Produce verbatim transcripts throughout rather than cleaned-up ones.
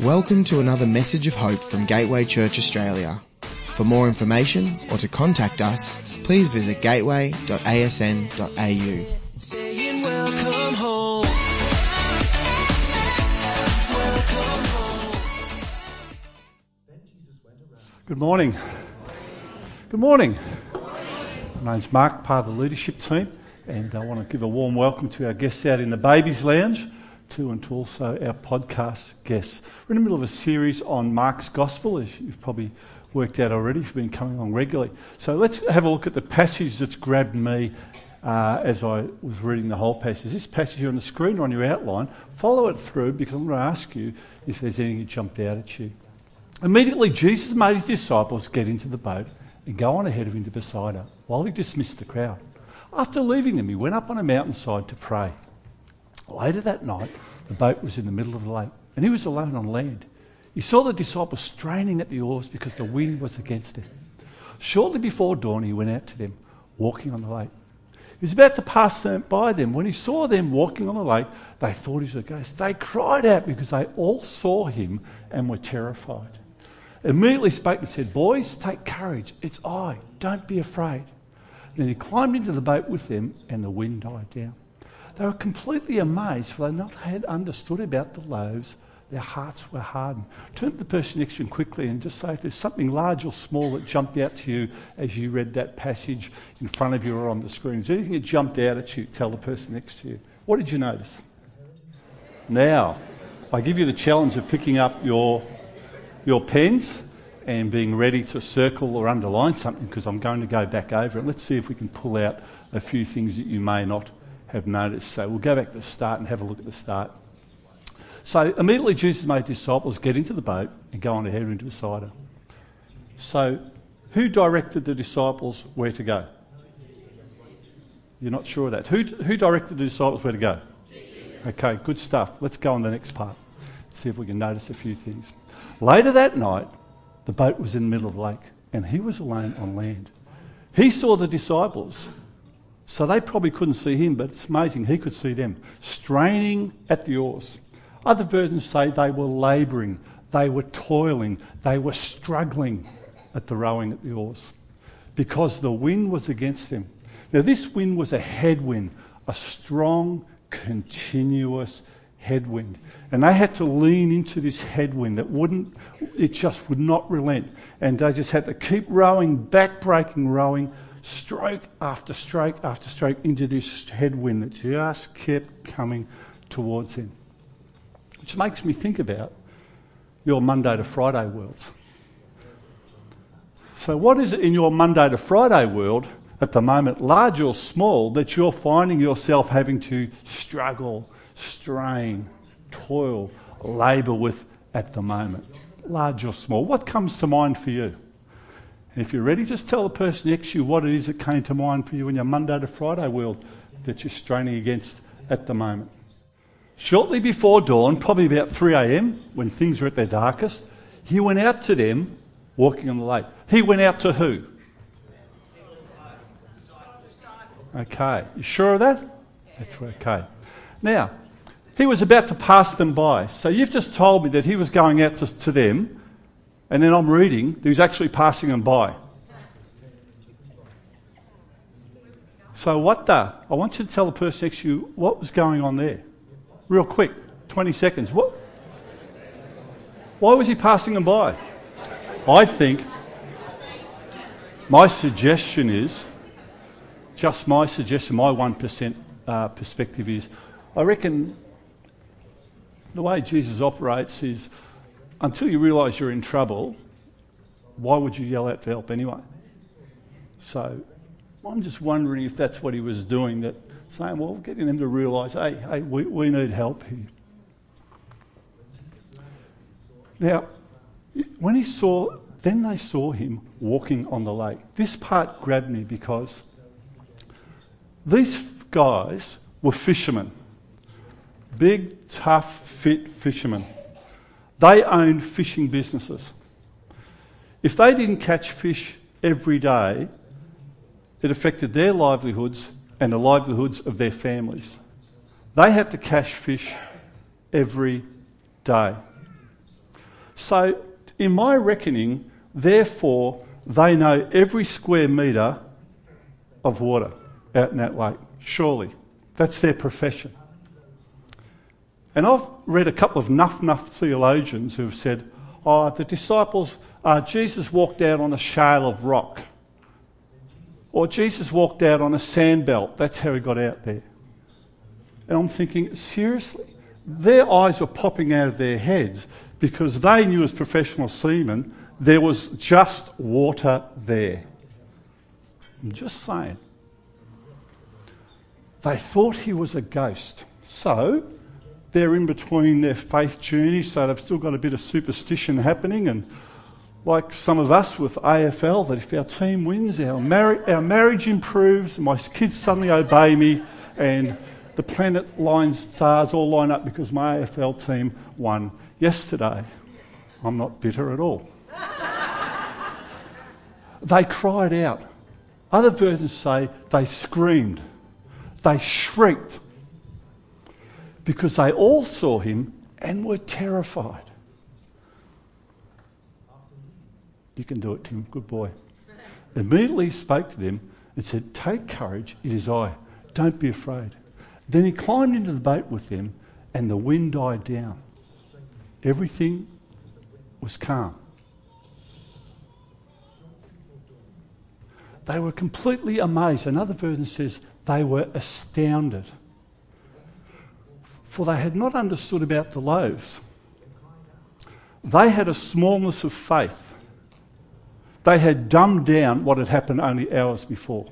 Welcome to another message of hope from Gateway Church Australia. For more information or to contact us, please visit gateway dot a s n dot a u. Saying welcome home. Good morning. Good morning. My name's Mark, part of the leadership team, and I want to give a warm welcome to our guests out in the Babies Lounge, to and to also our podcast guests. We're in the middle of a series on Mark's Gospel, as you've probably worked out already if you've been coming along regularly. So let's have a look at the passage that's grabbed me uh, as I was reading the whole passage. This passage here on the screen or on your outline, follow it through because I'm going to ask you if there's anything that jumped out at you. Immediately Jesus made his disciples get into the boat and go on ahead of him to Bethsaida while he dismissed the crowd. After leaving them, he went up on a mountainside to pray. Later that night, the boat was in the middle of the lake, and he was alone on land. He saw the disciples straining at the oars because the wind was against them. Shortly before dawn, he went out to them, walking on the lake. He was about to pass them, by them. When he saw them walking on the lake, they thought he was a ghost. They cried out because they all saw him and were terrified. Immediately spoke and said, "Boys, take courage. It's I. Don't be afraid." Then he climbed into the boat with them, and the wind died down. They were completely amazed, for they not had understood about the loaves. Their hearts were hardened. Turn to the person next to you quickly and just say if there's something large or small that jumped out to you as you read that passage in front of you or on the screen. Is there anything that jumped out at you? Tell the person next to you. What did you notice? Now, I give you the challenge of picking up your, your pens and being ready to circle or underline something, because I'm going to go back over it. Let's see if we can pull out a few things that you may not have noticed. So we'll go back to the start and have a look at the start. So immediately Jesus made disciples get into the boat and go on ahead into Bethsaida. So who directed the disciples where to go? You're not sure of that. Who, who directed the disciples where to go? Okay, good stuff. Let's go on the next part. See if we can notice a few things. Later that night, the boat was in the middle of the lake and he was alone on land. He saw the disciples. So they probably couldn't see him, but it's amazing he could see them, straining at the oars. Other versions say they were labouring, they were toiling, they were struggling at the rowing at the oars because the wind was against them. Now this wind was a headwind, a strong, continuous headwind. And they had to lean into this headwind that wouldn't, it just would not relent. And they just had to keep rowing, back-breaking rowing, stroke after stroke after stroke into this headwind that just kept coming towards him. Which makes me think about your Monday to Friday world. So what is it in your Monday to Friday world at the moment, large or small, that you're finding yourself having to struggle, strain, toil, labour with at the moment? Large or small. What comes to mind for you? And if you're ready, just tell the person next to you what it is that came to mind for you in your Monday to Friday world that you're straining against at the moment. Shortly before dawn, probably about three a.m, when things were at their darkest, he went out to them walking on the lake. He went out to who? Okay, you sure of that? That's okay. Now, he was about to pass them by. So you've just told me that he was going out to, to them, and then I'm reading that he's actually passing them by. So what the? I want you to tell the person next to you what was going on there. Real quick, twenty seconds. What? Why was he passing them by? I think my suggestion is, just my suggestion, my one percent uh, perspective is, I reckon the way Jesus operates is, until you realise you're in trouble, why would you yell out for help anyway? So I'm just wondering if that's what he was doing, that saying, well, getting them to realise, hey, hey, we, we need help here. Now, when he saw, then they saw him walking on the lake. This part grabbed me because these guys were fishermen. Big, tough, fit fishermen. They owned fishing businesses. If they didn't catch fish every day, it affected their livelihoods and the livelihoods of their families. They had to catch fish every day. So, in my reckoning, therefore, they know every square metre of water out in that lake. Surely. That's their profession. And I've read a couple of nuff-nuff theologians who have said, oh, the disciples, uh, Jesus walked out on a shale of rock. Or Jesus walked out on a sand belt. That's how he got out there. And I'm thinking, seriously? Their eyes were popping out of their heads because they knew as professional seamen there was just water there. I'm just saying. They thought he was a ghost. So they're in between their faith journey, so they've still got a bit of superstition happening, and like some of us with A F L, that if our team wins, our, mar- our marriage improves, my kids suddenly obey me, and the planet lines, stars all line up because my A F L team won yesterday. I'm not bitter at all. They cried out. Other versions say they screamed. They shrieked. Because they all saw him and were terrified. You can do it, Tim. Good boy. Immediately he spoke to them and said, "Take courage, it is I. Don't be afraid." Then he climbed into the boat with them and the wind died down. Everything was calm. They were completely amazed. Another version says they were astounded. For they had not understood about the loaves. They had a smallness of faith. They had dumbed down what had happened only hours before.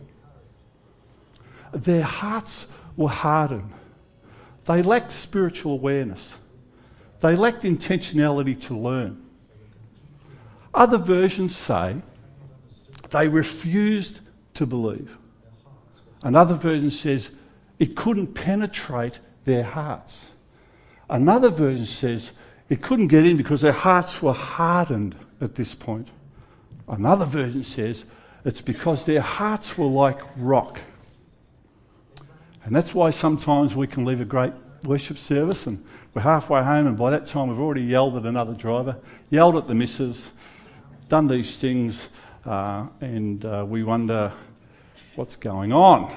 Their hearts were hardened. They lacked spiritual awareness. They lacked intentionality to learn. Other versions say they refused to believe. Another version says it couldn't penetrate their hearts. Another version says it couldn't get in because their hearts were hardened at this point. Another version says it's because their hearts were like rock. And that's why sometimes we can leave a great worship service and we're halfway home, and by that time we've already yelled at another driver, yelled at the missus, done these things, uh, and uh, we wonder what's going on.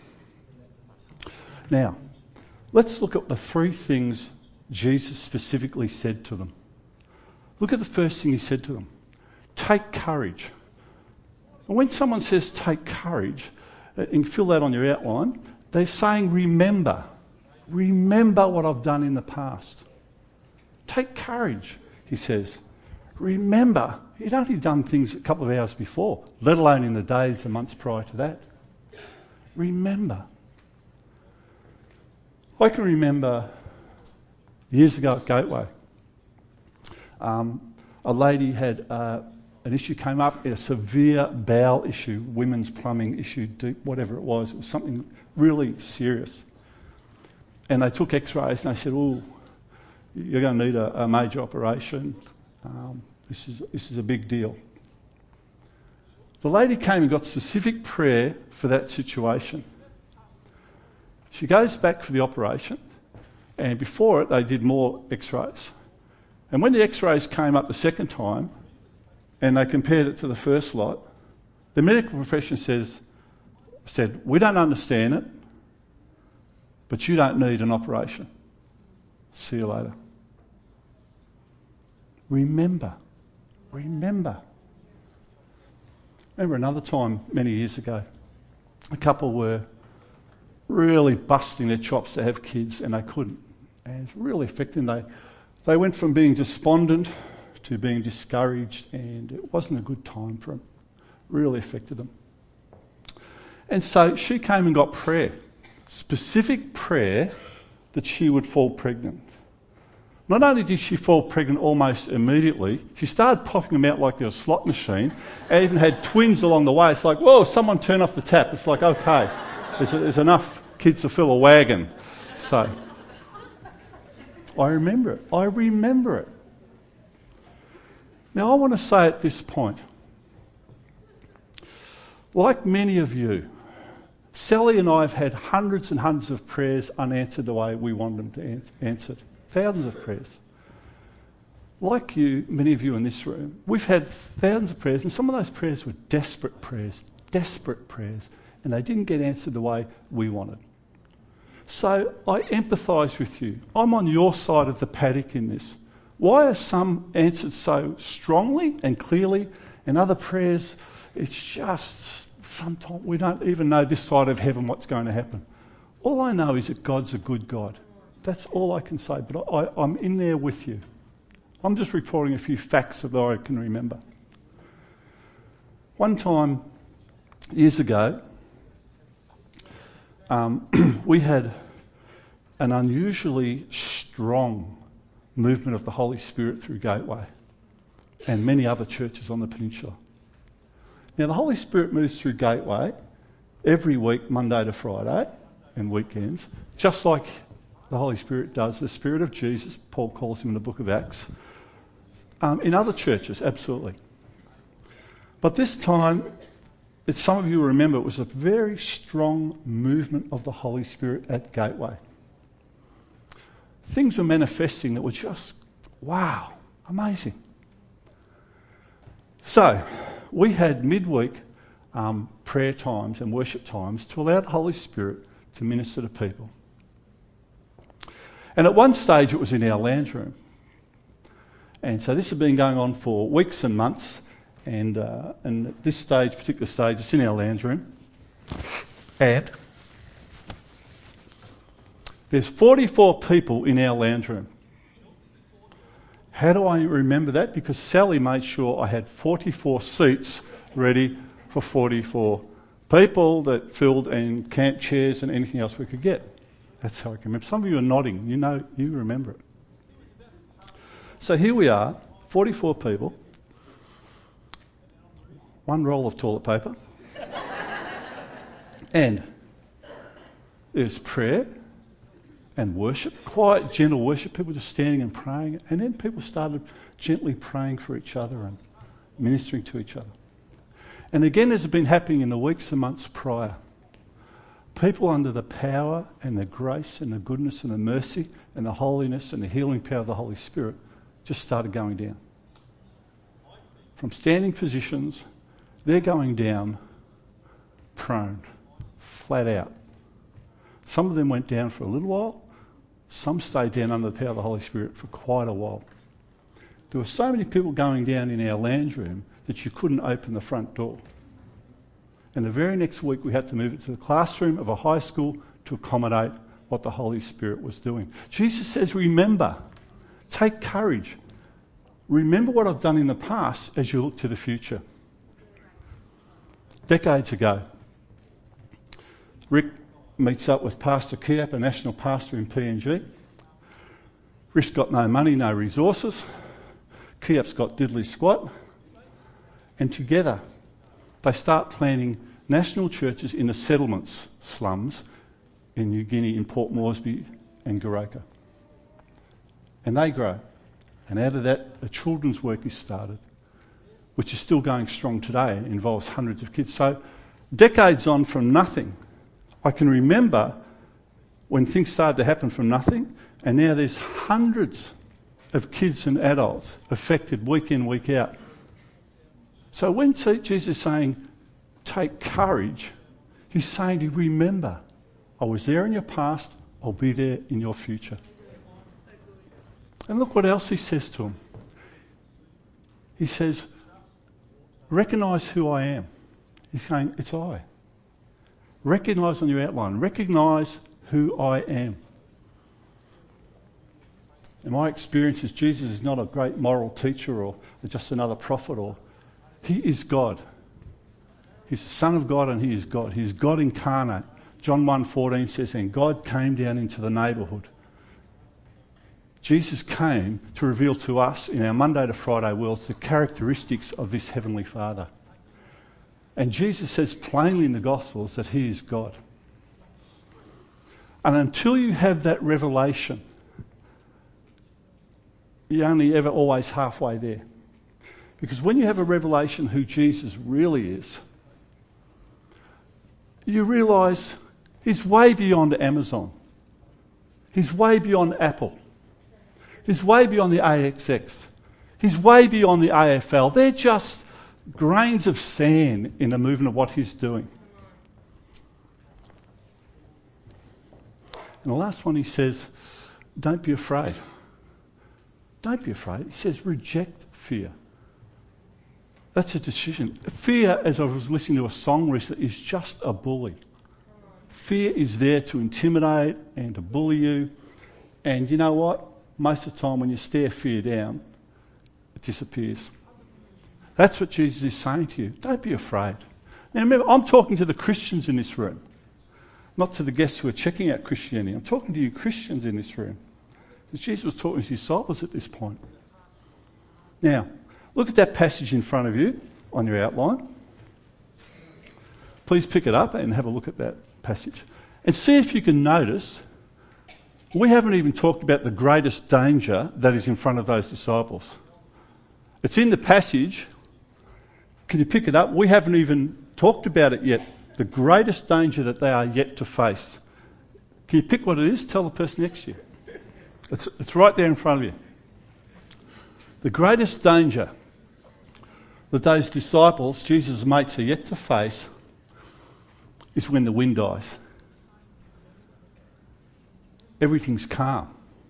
Now, let's look at the three things Jesus specifically said to them. Look at the first thing he said to them. Take courage. And when someone says take courage, and you can fill that on your outline, they're saying remember. Remember what I've done in the past. Take courage, he says. Remember, he'd only done things a couple of hours before, let alone in the days and months prior to that. Remember. I can remember years ago at Gateway, um, a lady had uh, an issue came up, a severe bowel issue, women's plumbing issue, deep, whatever it was. It was something really serious. And they took x-rays and they said, oh, you're going to need a, a major operation. Um, this is, this is a big deal. The lady came and got specific prayer for that situation. She goes back for the operation, and before it they did more x-rays. And when the x-rays came up the second time, and they compared it to the first lot, the medical profession says, said, we don't understand it, but you don't need an operation. See you later. Remember. Remember. Remember another time many years ago, a couple were really busting their chops to have kids and they couldn't. And it's really affecting. They, they went from being despondent to being discouraged, and it wasn't a good time for them. Really affected them. And so she came and got prayer. Specific prayer that she would fall pregnant. Not only did she fall pregnant almost immediately, she started popping them out like there was a slot machine, and even had twins along the way. It's like, whoa, someone turn off the tap. It's like, okay, there's, there's enough kids to fill a wagon. So, I remember it. I remember it. Now, I want to say at this point, like many of you, Sally and I have had hundreds and hundreds of prayers unanswered the way we want them to an- answered. Thousands of prayers. like you, many of you in this room, we've had thousands of prayers, and some of those prayers were desperate prayers, desperate prayers, and they didn't get answered the way we wanted. So I empathise with you. I'm on your side of the paddock in this. Why are some answered so strongly and clearly, and other prayers, it's just sometimes we don't even know this side of heaven what's going to happen. All I know is that God's a good God. That's all I can say, but I, I'm in there with you. I'm just reporting a few facts that I can remember. One time, years ago, um, we had an unusually strong movement of the Holy Spirit through Gateway and many other churches on the peninsula. Now, the Holy Spirit moves through Gateway every week, Monday to Friday, and weekends, just like the Holy Spirit does, the Spirit of Jesus, Paul calls him in the book of Acts, um, in other churches, absolutely. But this time, as some of you remember, it was a very strong movement of the Holy Spirit at Gateway. Things were manifesting that were just, wow, amazing. So, we had midweek um, prayer times and worship times to allow the Holy Spirit to minister to people. And at one stage it was in our lounge room. And so this had been going on for weeks and months. And, uh, and at this stage, particular stage, it's in our lounge room. And there's forty-four people in our lounge room. How do I remember that? Because Sally made sure I had forty-four seats ready for forty-four people that filled and camp chairs and anything else we could get. That's how I can remember. Some of you are nodding. You know, you remember it. So here we are, forty-four people, one roll of toilet paper, and there's prayer and worship, quiet, gentle worship, people just standing and praying, and then people started gently praying for each other and ministering to each other. And again, as has been happening in the weeks and months prior, people under the power and the grace and the goodness and the mercy and the holiness and the healing power of the Holy Spirit just started going down. From standing positions, they're going down prone, flat out. Some of them went down for a little while. Some stayed down under the power of the Holy Spirit for quite a while. There were so many people going down in our lounge room that you couldn't open the front door. And the very next week we had to move it to the classroom of a high school to accommodate what the Holy Spirit was doing. Jesus says, remember, take courage. Remember what I've done in the past as you look to the future. Decades ago, Rick meets up with Pastor Kiap, a national pastor in P N G. Rick's got no money, no resources. Kiap's got diddly squat. And together, they start planning national churches in the settlements, slums, in New Guinea, in Port Moresby and Goroka. And they grow. And out of that, a children's work is started, which is still going strong today. It involves hundreds of kids. So decades on from nothing, I can remember when things started to happen from nothing, and now there's hundreds of kids and adults affected week in, week out. So when Jesus is saying, take courage, he's saying to you, remember, I was there in your past, I'll be there in your future. And look what else he says to him. He says, recognise who I am. He's saying, it's I. Recognise on your outline, recognise who I am. In my experience is Jesus is not a great moral teacher or just another prophet, or he is God. He's the Son of God and he is God. He is God incarnate. John one fourteen says, and God came down into the neighbourhood. Jesus came to reveal to us in our Monday to Friday worlds the characteristics of this Heavenly Father. And Jesus says plainly in the Gospels that he is God. And until you have that revelation, you're only ever always halfway there. Because when you have a revelation who Jesus really is, you realise he's way beyond Amazon. He's way beyond Apple. He's way beyond the A X X. He's way beyond the A F L. They're just grains of sand in the movement of what he's doing. And the last one he says, don't be afraid. Don't be afraid. He says, reject fear. That's a decision. Fear, as I was listening to a song recently, is just a bully. Fear is there to intimidate and to bully you. And you know what? Most of the time when you stare fear down, it disappears. That's what Jesus is saying to you. Don't be afraid. Now remember, I'm talking to the Christians in this room, not to the guests who are checking out Christianity. I'm talking to you Christians in this room. Because Jesus was talking to his disciples at this point. Now, look at that passage in front of you on your outline. Please pick it up and have a look at that passage. And see if you can notice, we haven't even talked about the greatest danger that is in front of those disciples. It's in the passage. Can you pick it up? We haven't even talked about it yet. The greatest danger that they are yet to face. Can you pick what it is? Tell the person next to you. It's, it's right there in front of you. The greatest danger that those disciples, Jesus' mates, are yet to face is when the wind dies. Everything's calm.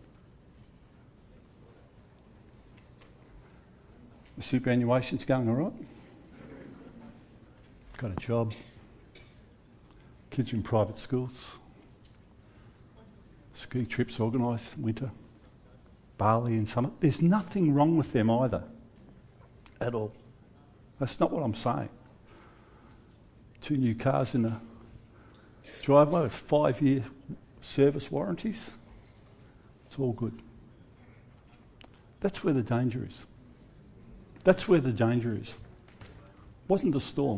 The superannuation's going all right. Got a job. Kids are in private schools. Ski trips organised, winter. Bali in summer. There's nothing wrong with them either. At all. That's not what I'm saying. Two new cars in the driveway with five-year service warranties. It's all good. That's where the danger is. That's where the danger is. It wasn't the storm.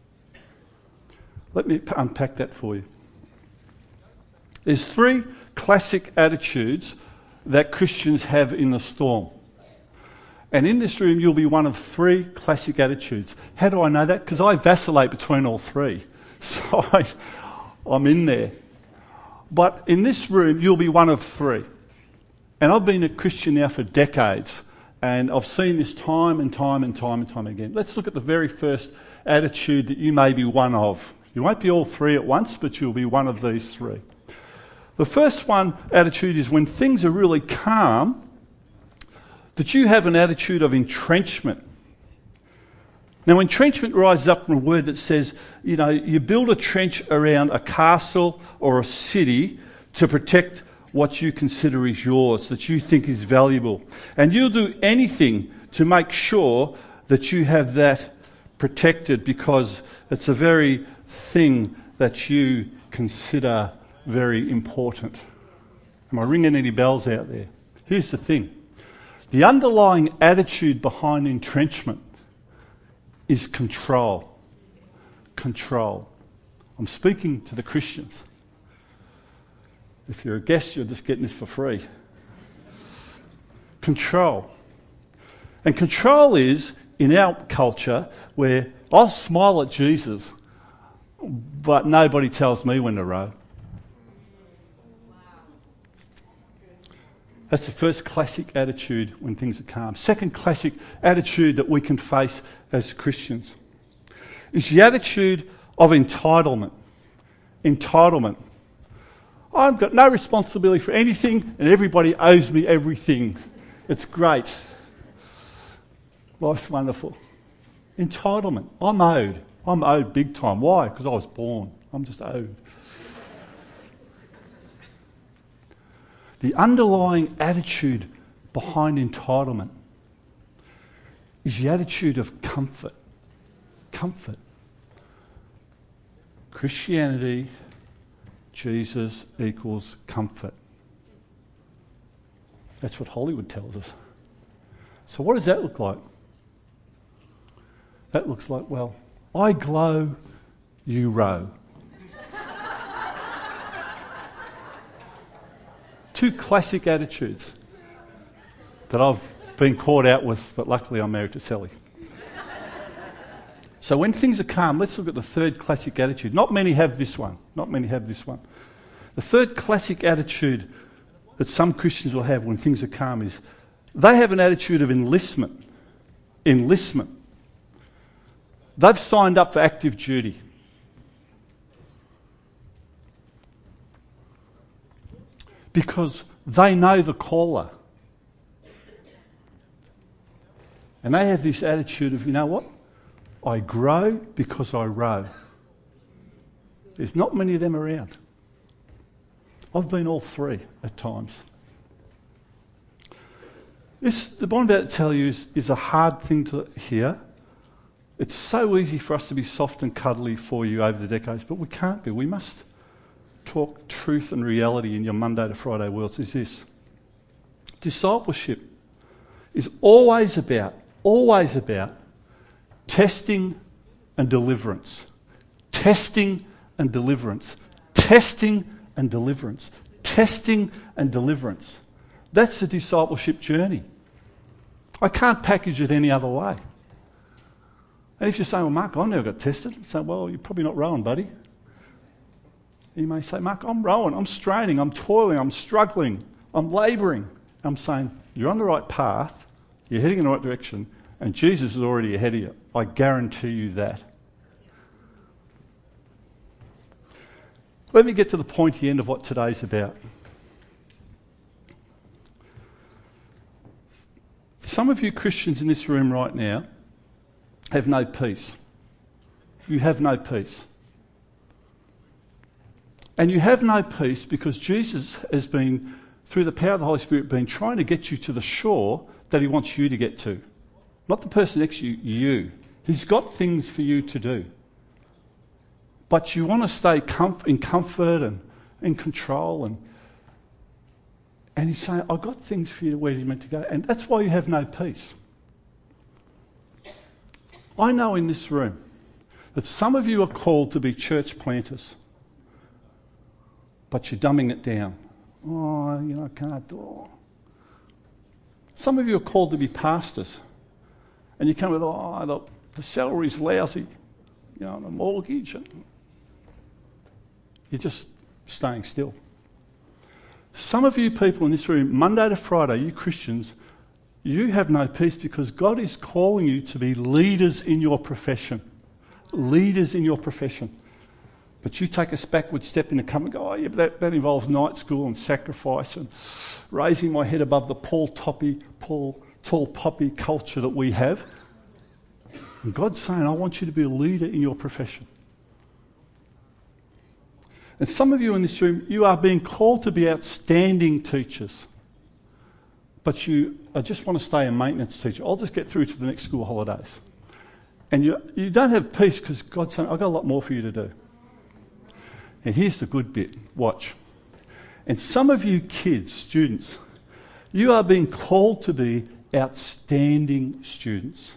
Let me unpack that for you. There's three classic attitudes that Christians have in the storm. And in this room, you'll be one of three classic attitudes. How do I know that? Because I vacillate between all three. So I, I'm in there. But in this room, you'll be one of three. And I've been a Christian now for decades. And I've seen this time and time and time and time again. Let's look at the very first attitude that you may be one of. You won't be all three at once, but you'll be one of these three. The first one attitude is when things are really calm, that you have an attitude of entrenchment. Now, entrenchment rises up from a word that says, you know, you build a trench around a castle or a city to protect what you consider is yours, that you think is valuable. And you'll do anything to make sure that you have that protected because it's a very thing that you consider very important. Am I ringing any bells out there? Here's the thing. The underlying attitude behind entrenchment is control. Control. I'm speaking to the Christians. If you're a guest, you're just getting this for free. Control. And control is, in our culture, where I'll smile at Jesus, but nobody tells me when to row. That's the first classic attitude when things are calm. Second classic attitude that we can face as Christians is the attitude of entitlement. Entitlement. I've got no responsibility for anything and everybody owes me everything. It's great. Life's wonderful. Entitlement. I'm owed. I'm owed big time. Why? Because I was born. I'm just owed. The underlying attitude behind entitlement is the attitude of comfort. Comfort. Christianity, Jesus equals comfort. That's what Hollywood tells us. So what does that look like? That looks like, well, I glow, you row. Two classic attitudes that I've been caught out with, but luckily I'm married to Sally. So when things are calm, let's look at the third classic attitude. Not many have this one. Not many have this one. The third classic attitude that some Christians will have when things are calm is They have an attitude of enlistment. Enlistment. They've signed up for active duty. Because they know the caller. And they have this attitude of, you know what? I grow because I row. There's not many of them around. I've been all three at times. This, the one I'm about to tell you is, is a hard thing to hear. It's so easy for us to be soft and cuddly for you over the decades, but we can't be. We must talk truth and reality in your Monday to Friday worlds. Is this. Discipleship is always about, always about testing and deliverance. Testing and deliverance. Testing and deliverance. Testing and deliverance. That's the discipleship journey. I can't package it any other way. And if you say, well, Mark, I never got tested, I'd say, well, you're probably not rowing, buddy. You may say, Mark, I'm rowing, I'm straining, I'm toiling, I'm struggling, I'm labouring. I'm saying, you're on the right path, you're heading in the right direction, and Jesus is already ahead of you. I guarantee you that. Let me get to the pointy end of what today's about. Some of you Christians in this room right now have no peace. You have no peace. And you have no peace because Jesus has been, through the power of the Holy Spirit, been trying to get you to the shore that he wants you to get to. Not the person next to you, you. He's got things for you to do. But you want to stay comf- in comfort and in control. And, and he's saying, I've got things for you where you're meant to go. And that's why you have no peace. I know in this room that some of you are called to be church planters, but you're dumbing it down. Oh, you know, I can't do it. Some of you are called to be pastors, and you come with, oh, the, the salary's lousy, you know, the mortgage, and you're just staying still. Some of you people in this room, Monday to Friday, you Christians, you have no peace because God is calling you to be leaders in your profession. Leaders in your profession. But you take a backward step in the come and go, oh yeah, but that, that involves night school and sacrifice and raising my head above the Paul Toppy, Paul tall poppy culture that we have. And God's saying, I want you to be a leader in your profession. And some of you in this room, you are being called to be outstanding teachers. But you I just want to stay a maintenance teacher. I'll just get through to the next school holidays. And you you don't have peace because God's saying, I've got a lot more for you to do. And here's the good bit. Watch. And some of you kids, students, you are being called to be outstanding students.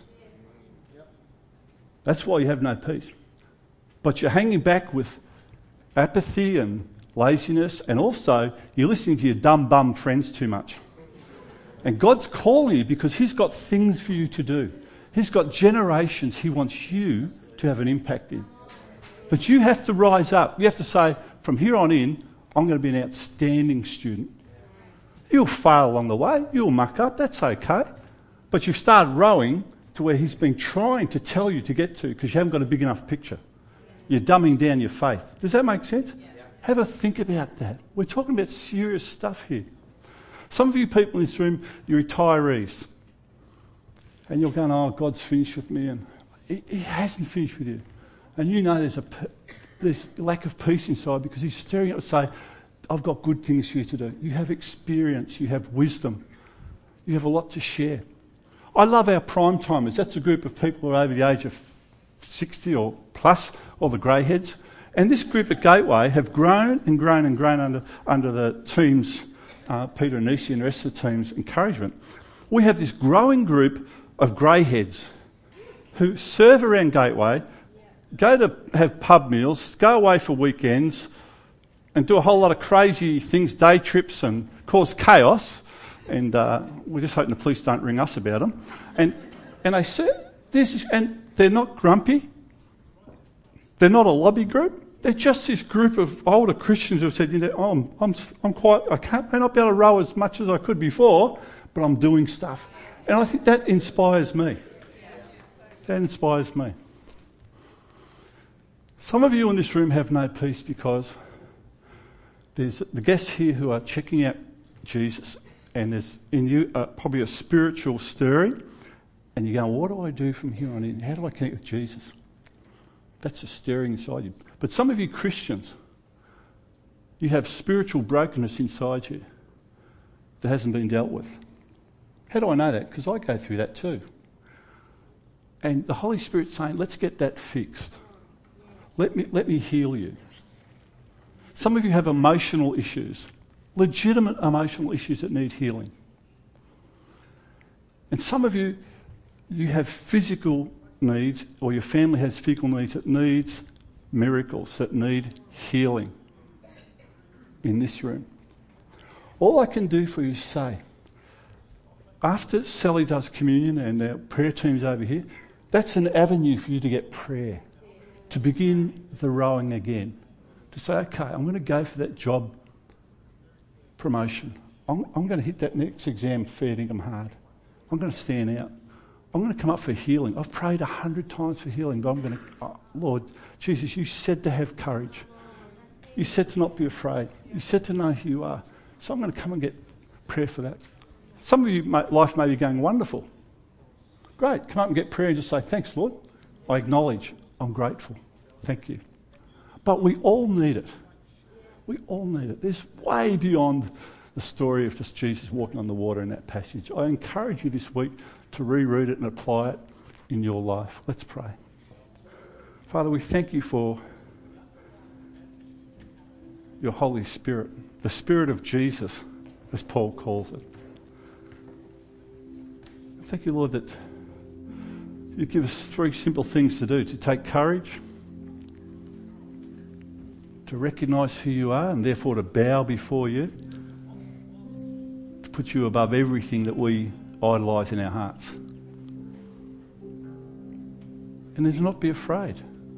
That's why you have no peace. But you're hanging back with apathy and laziness, and also you're listening to your dumb bum friends too much. And God's calling you because he's got things for you to do. He's got generations he wants you to have an impact in. But you have to rise up. You have to say, from here on in, I'm going to be an outstanding student. You'll fail along the way. You'll muck up. That's okay. But you've started rowing to where he's been trying to tell you to get to because you haven't got a big enough picture. You're dumbing down your faith. Does that make sense? Yeah. Have a think about that. We're talking about serious stuff here. Some of you people in this room, you're retirees. And you're going, oh, God's finished with me. And he, he hasn't finished with you. And you know there's a there's lack of peace inside because he's staring at you and saying, I've got good things for you to do. You have experience. You have wisdom. You have a lot to share. I love our prime timers. That's a group of people who are over the age of sixty or plus, or the grey heads. And this group at Gateway have grown and grown and grown under, under the team's, uh, Peter and Nisi and the rest of the team's encouragement. We have this growing group of grey heads who serve around Gateway, go to have pub meals, go away for weekends, and do a whole lot of crazy things, day trips, and cause chaos. And uh, we're just hoping the police don't ring us about them. And and they say this, and they're not grumpy. They're not a lobby group. They're just this group of older Christians who have said, you know, oh, I'm I'm I'm quite I can't may not be able to row as much as I could before, but I'm doing stuff. And I think that inspires me. That inspires me. Some of you in this room have no peace because there's the guests here who are checking out Jesus, and there's in you uh, probably a spiritual stirring, and you're going, what do I do from here on in? How do I connect with Jesus? That's a stirring inside you. But some of you Christians, you have spiritual brokenness inside you that hasn't been dealt with. How do I know that? Because I go through that too. And the Holy Spirit's saying, let's get that fixed. Let me, let me heal you. Some of you have emotional issues, legitimate emotional issues that need healing. And some of you, you have physical needs, or your family has physical needs that needs miracles, that need healing in this room. All I can do for you is say, after Sally does communion and our prayer team's over here, that's an avenue for you to get prayer, to begin the rowing again, to say, okay, I'm going to go for that job promotion. I'm, I'm going to hit that next exam fair dinkum hard. I'm going to stand out. I'm going to come up for healing. I've prayed a hundred times for healing, but I'm going to, oh, Lord Jesus, you said to have courage. You said to not be afraid. You said to know who you are. So I'm going to come and get prayer for that. Some of you, life may be going wonderful. Great, come up and get prayer and just say, thanks, Lord. I acknowledge, I'm grateful. Thank you. But we all need it. We all need it. There's way beyond the story of just Jesus walking on the water in that passage. I encourage you this week to reread it and apply it in your life. Let's pray. Father, we thank you for your Holy Spirit, the Spirit of Jesus, as Paul calls it. Thank you, Lord, that you give us three simple things to do: to take courage, to recognise who you are and therefore to bow before you, to put you above everything that we idolise in our hearts, and then to not be afraid,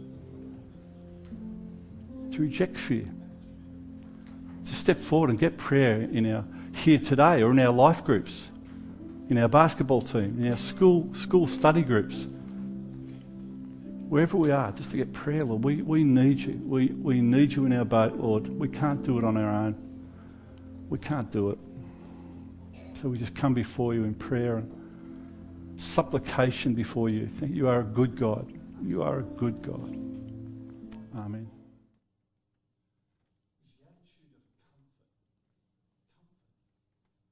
to reject fear, to step forward and get prayer in our here today or in our life groups, in our basketball team, in our school school study groups, wherever we are, just to get prayer, Lord. We, we need you. We, we need you in our boat, Lord. We can't do it on our own. We can't do it. So we just come before you in prayer and supplication before you. Think you are a good God. You are a good God. Amen.